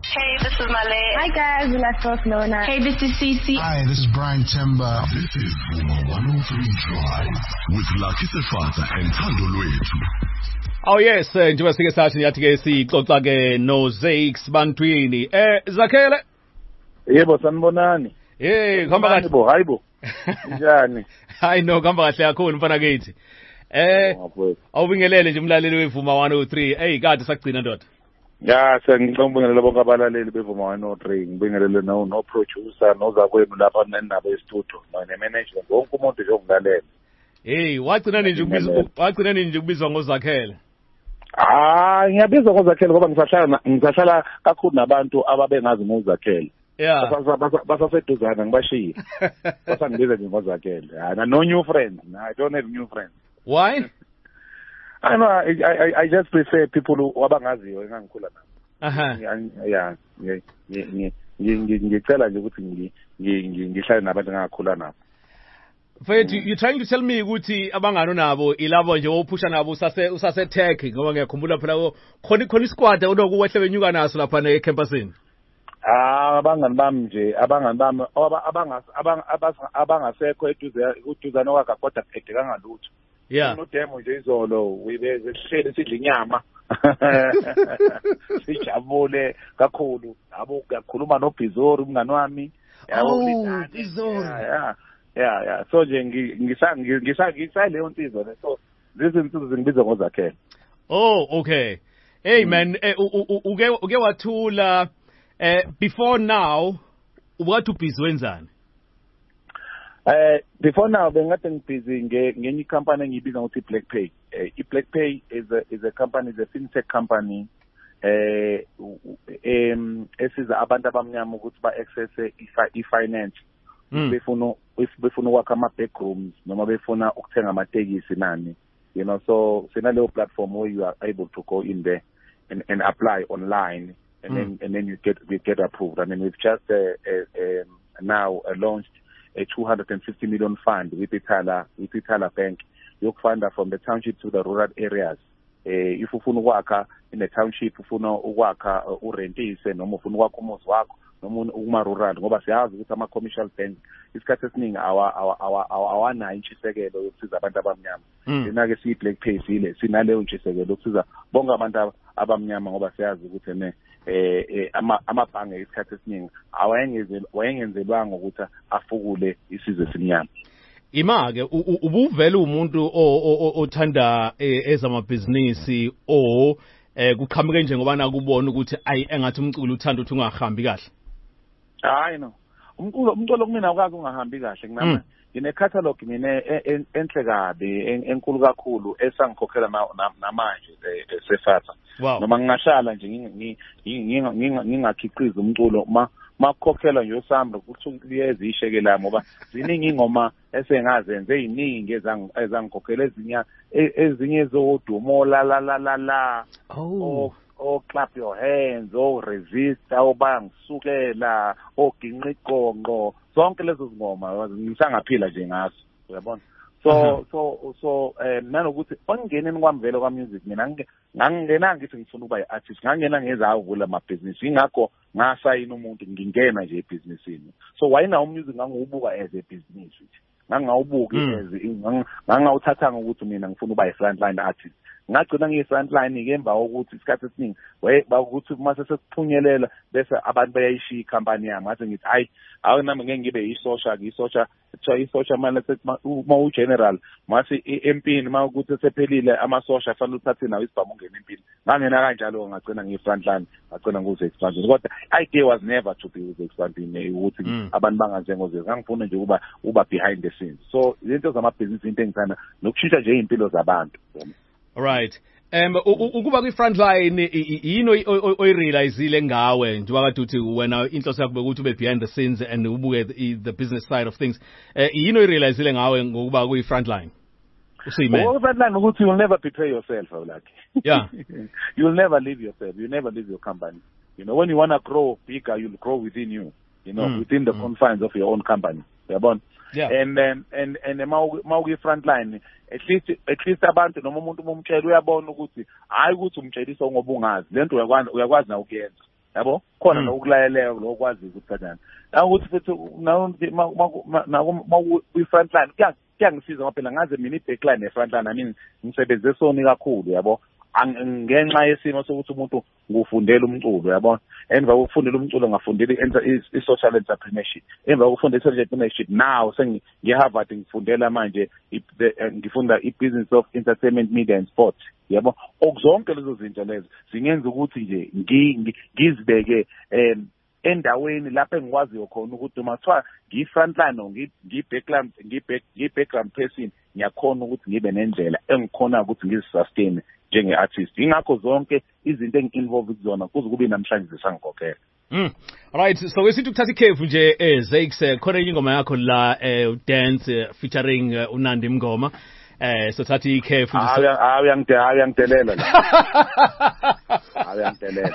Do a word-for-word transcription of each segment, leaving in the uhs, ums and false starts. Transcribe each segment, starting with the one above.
Hey, this is Malay. Hi guys, Ulasos Lona. Hey, this is Cece. Hi, this is Brian Timber. This is Vuma one oh three Drive with Lucky Sefata and Thando Lwethu. Oh yes, njengoba sike sathi nyathi ke sixoxa ke no Zakes bantwini. Eh Zakhele. Yebo sanibonani. Eh khamba kahle bo, hayibo. Njani? Hayi no khamba kahle kakhulu mfana kithi. Eh awubingelele nje umlaleli wevuma one oh three. Hey kade sakugcina ndoda. Ya sengicela ukubingelela bonke abalaleli bevuma one oh three. Ngibingelele no no producer nozakwenu lapha nenabo e-studio no ne-management wonke umuntu nje ongilalela. Hey wagcina nje ukubizwa wagcina nje ukubizwa ngoZakhele. Ah ngiyabizwa ngoZakhele ngoba ngisahlala ngisahlala kakhulu nabantu ababengazi ngoZakhele. Yeah. Basaseduzana ngibashiye. Basangibiza nje ngoZakhele. Ah no new friends. I don't have new friends. Why? I know I I I just prefer people who abangaziyo engangikhula nabo. Aha. Yeah. Ngicela nje ukuthi ngihlale nabantu engakhula nabo. Mfethu, you trying to tell me ukuthi abangano nabo ilabo nje ophusha nabo usase usase tech ngoba ngiyakhumbula phela khona khona isquad onokuwehle benyuka naso lapha ne campusini. Ah abangani bami nje abangani bami abangasekho eduze uduzana kwakhe kodwa phethe kangalutho. Yeah. No demo nje izolo uyibeze sihlele sidla inyama. Sijabule kakhulu yabo ukukhuluma noBizori umngani wami. Yabo Bizori. Yeah. Yeah, yeah. So nje ngisa ngisa ngisa leyo nsizwa le. So lezi nsizwa zingibiza ngoZakhele. Oh, okay. Hey man, uke uke wathula eh before now ubathi ubhizi wenzani? Eh before now bengathi ngibhizi ngenye company engiyibiza ngokuthi BlackPay. Eh iBlackPay is a is a company, is a fintech company eh em esiza abantu abamnyama ukuthi ba access i-finance. Befuna befuna ukwakha ama backrooms noma befuna ukuthenga amatekisi nani, you know, so sina leyo platform where you are able to go in there and, and apply online and mm. then and then you get we get approved. I mean we've just uh, uh, uh, now uh, launched a two hundred fifty million fund with Ithala with Ithala Bank. You fund from the township to the rural areas. Uh, if ufuna ukwakha in the township ufuna ukwakha urentise noma ufuna ukwakha umuzi wakho noma uma rural ngoba siyazi ukuthi ama commercial bank isikhathi esiningi awa awa awana intshisekelo yokusiza abantu abamnyama. Sina ke si BlackPay sile sinaleyo intshisekelo yokusiza bonke abantu abamnyama ngoba siyazi ukuthi ne eh amabhange isikhathi esiningi awayengezela wayengenzelwanga ukuthi afukule isizwe esimnyama. Ima ke ubuvela umuntu othanda ezamabhizinisi o eh kuqhamuke nje ngoba nakubona ukuthi ayi engathi umculo uthanda ukuthi ungahambi kahle. Hayi no. Umculo umculo kumina akazi ungahambi kahle nginama ngine catalog ngine enhle kabi enkulu kakhulu esangikhokhela namanje Sefata. Noma ngingahlala nje ngingakhiqiza umculo ma makhokhela nje usamba ukuthi kuyeze ishekela ngoba ziningi ingoma esengazenze eziningi ezangikhokhela ezinye ezinye ezodumo la la la la la. Oh oh clap your hands, oh resist, oh bangisukela, oh ginqa iqonqo, zonke lezo zingoma ngisangaphila nje ngazo, uyabona. So so so eh nanokuthi ongeneni kwamvelo kwa music mina ngangena ngithi ngifuna ukuba i-artist, ngangena ngezavula amabhizinisi ingakho ngasayina umuntu ngingena nje ebusinessini. So why now music ngangiwubuka as a business nje, ngangawubuki as ngangawuthathanga ukuthi mina ngifuna ukuba i-frontline artist. Ngagcina ngiyi-frontline ke emva kokuthi isikhathi esiningi bakuthi mase sekuphumelela bese abantu bayayishiya ikhampani yami ngathi ngithi hayi awu nami ngeke ngibe yisosha ngisosha kuthiwa isosha manje uma ugeneral mase empini uma ukuthi sephelile amasosha afanele uthathe nawo isibhamu ungena empini. Ngangena kanjalo ngagcina ngiyi-frontline ngagcina nguze-expanding kodwa idea was never to be with-expanding ukuthi abantu banganjengoze ngangifuna nje ukuba uba behind the scenes. So izinto zamabhizinisi into engithanda nokushintsha nje iy'mpilo zabantu. Right. Um ukuba kwi frontline yini oyirealizile ngawe njengoba kade uthi wena inhloso yakho bekuthi ube behind the scenes and ubuke the business side of things. Yini oyirealizile ngawe ngokuba kwi frontline? Usiyimene. Well, frontline ukuthi you'll never betray yourself, like. Yeah. You'll never leave yourself. You never leave your company. You know, when you want to grow bigger, you'll grow within you. You know, mm. within the mm. confines of your own company. Yabona? Yeah. And then and and mawuki frontline at least at least abantu noma umuntu umtshela uyabona ukuthi hayi ukuthi umtshelisa ngoba ungazi lento uyakwazi uyakwazi na ukuyenza. yabo khona nokulayeleka lokwazi ukuthi kanjani ukuthi futhi nawo kwi frontline kuyangisiza ngoba phela ngaze mina i-backline ne-frontline I mean ngisebenze soni kakhulu yabo ngenxa yesimo sokuthi umuntu ngufundela umculo yabo emva kokufundela umculo ngafundela i-social entrepreneurship emva kokufundela i-social entrepreneurship now sengiye-Harvard ngifundela manje ngifunda i-business of entertainment media and sport yabo okuzonke lezo zinto lezo zingenza ukuthi nje ngizibeke um endaweni lapho engikwaziyo khona ukuthi uma kuthiwa ngiyi-frontline ngiyi-background ngiyi-background person ngiyakhona ukuthi ngibe nendlela engikhona ukuthi ngizisustain njenge-artist ingakho zonke izinto engi-involve kuzona kuze kube namhlanje zisangikhokhela. Mm. Right, so wesithi ukuthatha ikhefu nje eh Zakes khona ingoma yakho la eh dance featuring uh, uNandi Mngoma eh so thatha ikhefu nje hayi uyangitelela la hayi uyangitelela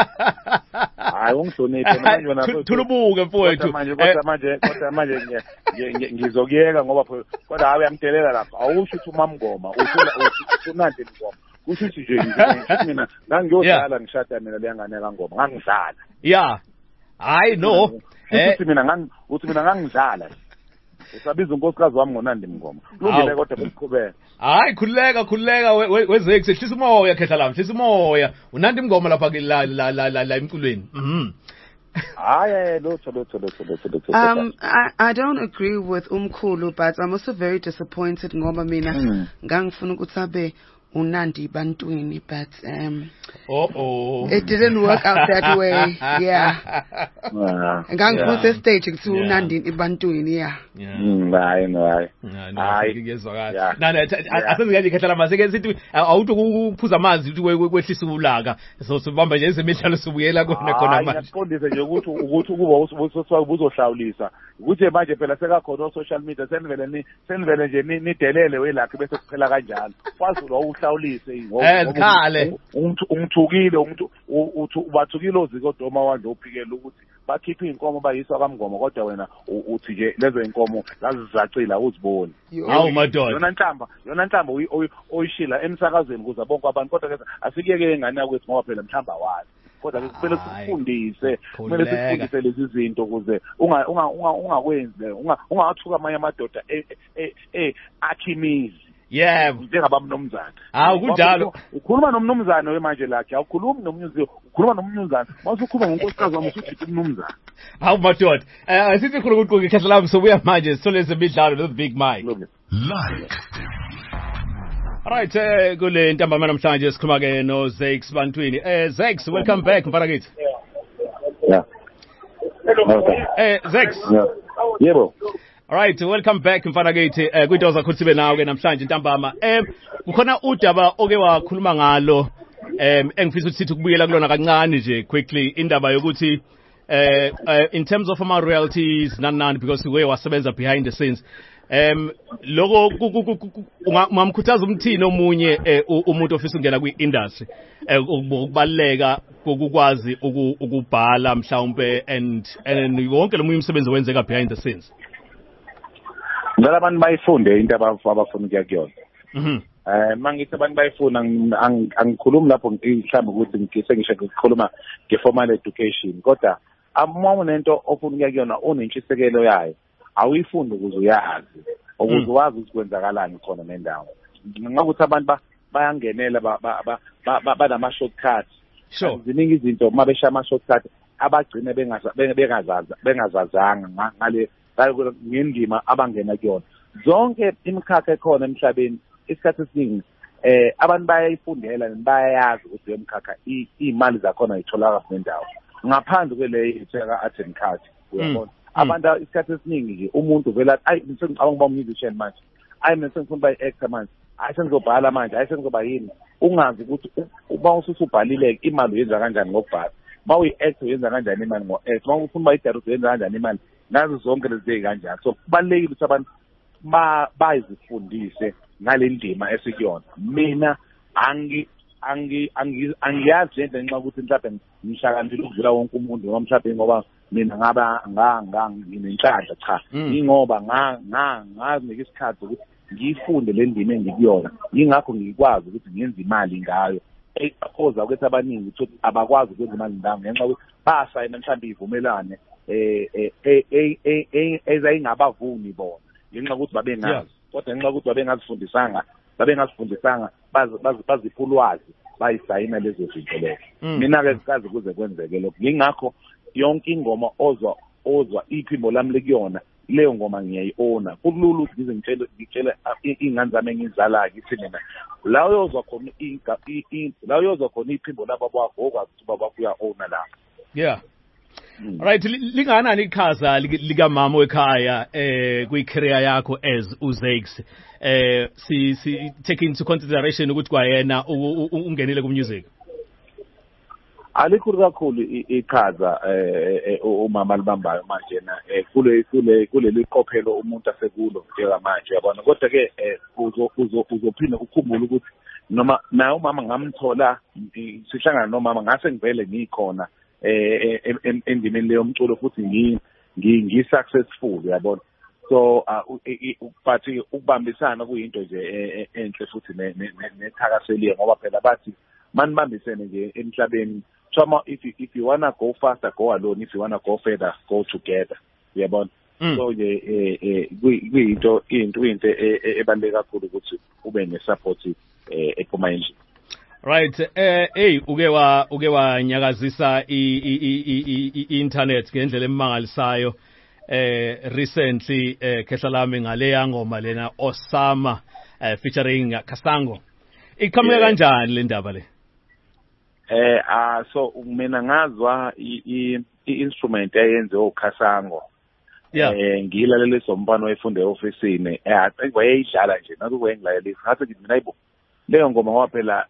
hayi ungihloniphe manje wena thulubuke mfowethu manje kodwa manje kodwa manje ngizokuyeka ngoba kodwa hayi uyangitelela lapha awusho ukuthi uMamngoma uthula uNandi Mngoma kusho ukuthi nje mina ngangiyodlala ngishada mina leyangane kaNgoma ngangidlala yeah hayi no uthi mina ngang uthi mina ngangidlala usabiza unkosikazi wami ngoNandi Mngoma kulungile kodwa besiqhubeka hayi khuleka khuleka wezeke sehlisa umoya khehla la hlisa umoya uNandi Mngoma lapha la la la la emculweni mhm hayi lotho lotho lotho lotho um I, I don't agree with Umkhulu but I'm also very disappointed ngoba mina ngangifuna ukuthi abe uNandi Bantwini but um oh oh it didn't work out that way yeah ngangifuna stage kuthi uNandi Bantwini yeah hayi no hayi hayi ngiyezwakala nana asengathi khehla maseke sithi awuthi ukuphuza amanzi ukuthi kwehlisa ulaka so sibamba nje ezemidlalo subuyela khona khona manje ngiyaqondisa nje ukuthi ukuthi kuba ubuzohlawulisa ukuthi manje phela sekakhona social media senivele ni senivele nje nidelele welakhe bese kuphela kanjalo kwazi lo uhlawulise ezikhale umuntu umthukile umuntu uthi ubathukile ozikodwa wandle uphikela ukuthi bakhipha inkomo bayiswa kaMngoma kodwa wena uthi nje lezo inkomo lazizacila uzibone hawu madoda yona nhlamba yona nhlamba oyishila emsakazweni kuza bonke abantu kodwa ke asikiyeke engane yakwethu ngoba phela mhlamba wazi kodwa ke kumele sikufundise kumele sikufundise lezi zinto ukuze unga ungakwenze ungathuka amanye amadoda eh akhimizi yebo njengabamnomzana hawu kunjalo ukhuluma nomnomzana wemanje lakhe awukhulumi nomnyuzi ukhuluma nomnyuzana masukhuluma ngonkosikazi wami usuthi umnomzana hawu madoda eh sithi khona ukuthi ikhehla lami sobuya manje sithole ezemidlalo lo Big Mike like right eh kule ntambama namhlanje sikhuluma ke no Zakes Bantwini eh Zakes welcome back mfanakithi yeah eh Zakes yebo alright welcome back mfanakithi eh kwinto zakho sibe nawe ke namhlanje ntambama eh kukhona udaba oke wakhuluma ngalo em engifisa ukuthi sithi kubuyela kulona kancane nje quickly indaba yokuthi eh in terms of ama royalties nani nani because we wasebenza behind the scenes em lokho ungamkhuthaza umthini omunye umuntu ofisa ukungena kwi-industry ukubaleka kokukwazi ukubhala mhlawumbe and and wonke lo munye umsebenzi wenzeka behind the scenes ngala abantu bayifunde into abafuna ukuya kuyona mhm eh mangithi abantu bayifuna angikhulumi lapho mhlawumbe ukuthi ngise ngisho ukukhuluma nge-formal education kodwa uma nento ofuna ukuya kuyona unentshisekelo yayo awuyifundi ukuze uyazi ukuze wazi ukuthi kwenzakalani khona nendawo ngakuthi abantu bayangenela banama shortcuts sure ziningi izinto uma besha ama shortcuts abagcine bengazaza bengazazanga ngale ngendima abangena kuyona zonke imikhakha ekhona emhlabeni isikhathi esiningi eh abantu bayayifundela bayayazi ukuthi le mikhakha imali zakhona itholakala nendawo ngaphandle kweleyo itheka art and craft uyabona abantu isikhathi esiningi nje umuntu vela ayi ngicabanga ukuba musician manje ayi mina sengifuna ukuba i-actor manje ayi sengizobhala manje ayi sengizoba yini ungazi ukuthi uba usubhalile imali uyenza kanjani ngokubhala ma uyi-actor uyenza kanjani imali ngo-actor ma ufuna ukuba i-director uyenza kanjani imali nazo zonke lezi zinto kanjani so kubalekile ukuthi abantu bayizifundise ngale ndima esikuyona mina angi angi angiyazi lento ngenxa ukuthi mhlawumbe ngishakantile ukudlula wonke umuntu noma mhlawumbe ngoba mina ngaba nga nginenhlanhla cha ingoba nga nga ngazi isikhathi ukuthi ngifunde le ndima engikuyona ingakho ngikwazi ukuthi ngenze imali ngayo oza kwethu abaningi ukuthi abakwazi ukwenza imali ndawo ngenxa ukuthi basayina mhlawumbe ivumelane eh ezayingabavuni bona ngenxa ukuthi babengazi kodwa ngenxa ukuthi babengazifundisanga babengazifundisanga baziphulwazi bayisayina lezo zinto lezo mina ke sikazi kuze kwenzeke lokho ngingakho yonke ingoma ozwa ozwa iphimbo lami lekuyona leyo ngoma ngiyayiona kulula ukuthi ngize ngitshele ngitshele ingane zami engizala kithi mina la uyozwa khona inga la uyozwa khona iphimbo labo bakho okwazi ukuthi baba kuya owna la yeah right linganani iqhaza lika mama ekhaya eh kwi career yakho as uZakes eh si si take into consideration ukuthi kwayena ungenile ku music alikhulu kakhulu iqhaza eh umama libambayo manje na kule kule kule liqophelo umuntu asekulo njengamanje yabona kodwa ke uzo uzophinda ukukhumbula ukuthi noma naye umama ngamthola sihlangana nomama ngase ngivele ngikhona eh endimeni leyo umculo futhi ngi ngi successful yabona so but ukubambisana kuyinto nje enhle futhi nethakaseliye ngoba phela bathi manibambisene nje emhlabeni Chama, if you, if you wanna go faster, go alone. If you wanna go further, go together. Yeah, but so yeah, we we into into into ebaleka kakhulu ukuthi ube ne support ephuma endlini. Right. Eh hey uke wa uke wanyakazisa i internet ngendlela emangalisayo eh recently eh khehla lami ngale yangoma lena Osama featuring Kasango. Iqhamuka kanjani le ndaba le? Eh ah so mina ngazwa i instrument eyenze uKhasango eh ngilalela sombano efunde officeini eh wayeyidlala nje naku kwengilalela ngathi ngithi mina ayibo leyo ngoma waphela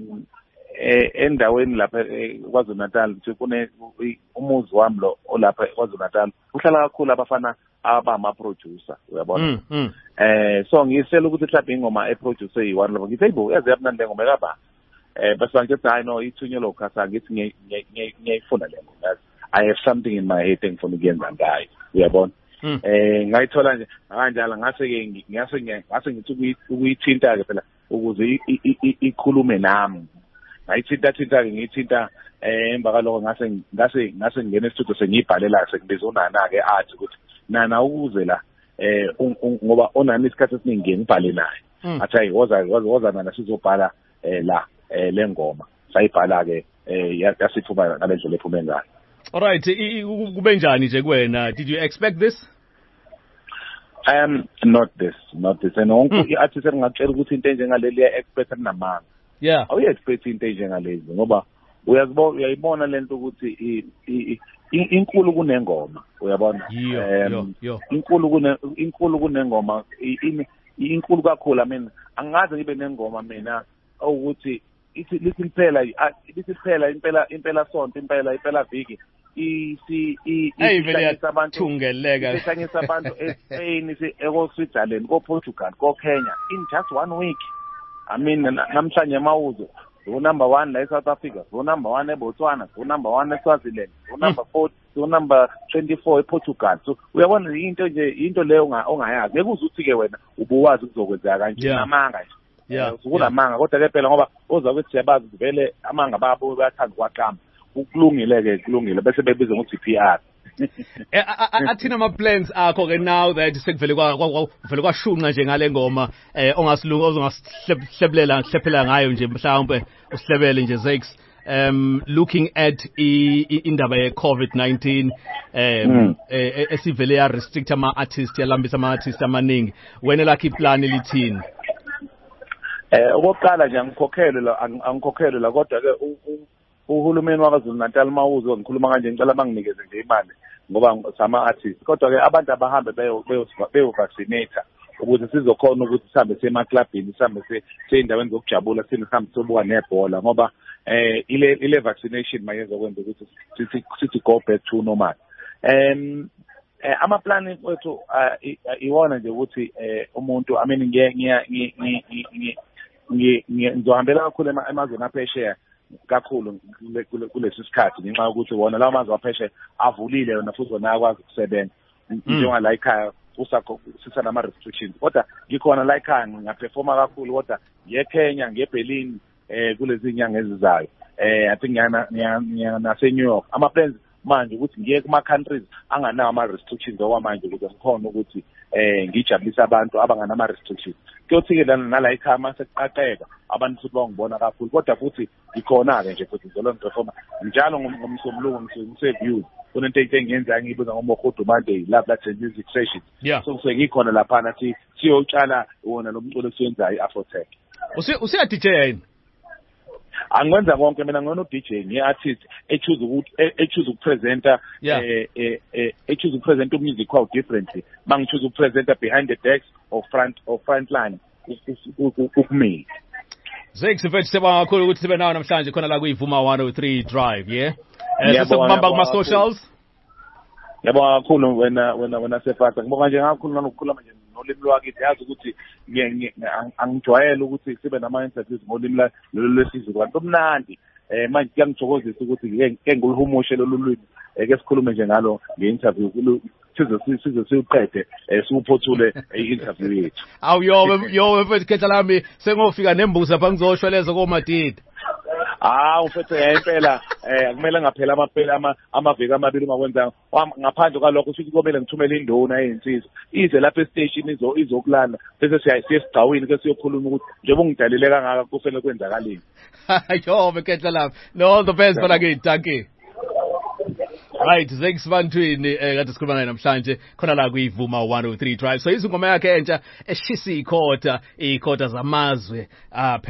eh endaweni lapha kwaZulu Natal nje kune umuzi wami lo olapha kwaZulu Natal uhlala kakhulu abafana abama producer uyabona eh so ngisela ukuthi mhlawumbe ingoma eproducer yiwani lapho ngithi ayibo yaze yapnandi ngoma ekaba eh bese ngithi hayi no ithunyelwa uKhasa ngithi ngiyayifuna le ngoma I have something in my head engifuna ukuyenza ngayo uyabona eh ngayithola nje kanjalo ngase ke ngase ngase ngithi ukuyithinta ke phela ukuze ikhulume nami ngayithinta thinta ke ngithinta eh emva kaloko ngase ngase ngase ngene estudio sengibhalela sengibiza uNana ke athi ukuthi Nana ukuze la eh ngoba onani isikhathi esiningi ngibhale naye athi hayi woza woza Nana sizobhala eh la eh lengoma sayibhala ke eh yasithuma ngalendlela ephume ngayo. All right, kube njani nje kuwena? Did you expect this? Um not this, not this. And onke iartist engacela ukuthi into enjengaleli ya expect namanga. Yeah. Awu expect into enjengalezi ngoba uyazibona uyayibona lento ukuthi inkulu kunengoma uyabona um inkulu kune inkulu kunengoma inkulu kakhulu I mean angaze ngibe nengoma mina ukuthi ithi lithi phela lithi phela impela impela sonto impela impela viki isi ihlangisa abantu thungeleka ihlangisa abantu eSpain eko Switzerland ko Portugal ko Kenya in just one week I mean namhlanje mawuzo go number one la eSouth Africa go number one eBotswana go number one eSwaziland go number four go number twenty-four ePortugal so uyabona into nje into leyo ongayazi ngekuzuthi ke wena ubuwazi ukuzokwenzeka kanje namanga nje yeah ukulamanga kodwa ke phela ngoba oza ukuthi siyabazi vele amanga babo bayathanda kwaqamba ukulungile ke kulungile bese bebiza ngokuthi P R athina ama plans akho ke now that sekuvele kwa vele kwashunqa nje ngale ngoma eh ongasilunga ozongasihlephlela hlephela ngayo nje mhlawumbe usihlebele nje Zakes um looking at indaba ye COVID nineteen um esivele ya restrict ama artists yalambisa ama artists amaningi wena lakhe iplan elithini? Eh okokuqala nje angikhokhele la angikhokhele la kodwa ke uhulumeni wakaZulu Natal mawuzo ngikhuluma kanje ngicela banginikeze nje imali ngoba sama artists kodwa ke abantu abahambe beyo beyo vaccinate ukuze sizokhona ukuthi sihambe sema clubini sihambe seyindaweni zokujabula sihambe sobuka nebhola ngoba eh ile ile vaccination mayenza ukwenza ukuthi sithi sithi go back to normal em eh ama plan wethu iwona nje ukuthi umuntu I mean ngiye ngiye ngizohambela kakhulu emazweni aphesheya kakhulu kulesi sikhathi ngenxa yokuthi wona lawo mazwe aphesheya avulile yona futhi wona akwazi ukusebenza njenga la ekhaya usakho sisanama restrictions kodwa ngikhona la ekhaya ngiyaperforma kakhulu kodwa ngiye Kenya ngiye Berlin eh kulezi inyanga ezizayo. Eh I think ngiyana ngiyana nase New York. Ama plans manje ukuthi ngiye kuma countries anganawo ama restrictions okwamanje ukuze ngikhona ukuthi eh ngijabulisa abantu abangana ama restrictions. Kuyothi ke lana nala ikhama sekuqaqeka abantu futhi bangibona kakhulu kodwa futhi ikhona ke nje futhi ngizolo ngiperforma njalo ngomsomlungu ngiseview kunento engiyenza ngiyibuza ngoMokhodo Monday lapha la music session. Yeah. So sengikhona lapha nathi siyotshala wona lo mculo esiyenzayo iAfrotech. Usi usiya D J yini? Angwenza konke mina ngona u D J ngi artist e choose ukuthi e choose ukupresenta Yeah. eh eh e choose ukupresenta umusic quite differently. Mangi choose ukupresenta behind the decks or front or front line ukumi. Zex mfethu sibonga kakhulu ukuthi sibe nawe namhlanje khona la kuyiVuma one oh three Drive, yeah. Eh Ngiyabonga, sesibamba kuma ngiyabonga socials. Yabonga kakhulu wena wena wena Sefata. Ngibonga nje kakhulu nanokukhuluma nje nolimi lwakithi yazi ukuthi angijwayele ukuthi sibe nama interviews ngolimi la lolu lesizwe kwanto mnandi. Eh manje kuyangithokozisa ukuthi ke nguluhumushe lolu lwimi eke sikhulume nje ngalo nge-interview sizo sizo siqede sikuphothule i-interview yethu. Awu yo yo mfethu khetha lami sengofika nembuzi lapha ngizoshweleza koMadida. Ah ufethe impela eh kumele ngaphela amaphela ama amaviki amabili ungakwenza ngaphandle kwalokho futhi komele ngithumele indona eyinsizwa ize lapha e-station izo izokulana bese siyasigcawini ke siyokhuluma ukuthi njengoba ungidalile kangaka kufanele kwenzakaleni. Yo mkhetha lami no all the best for again thank you. Right, Zex Bantwini eh kade sikhuluma naye namhlanje khona la kuyiVuma one oh three Drive. So izingoma yakhe entsha eshisa ikhota ikhota zamazwe ah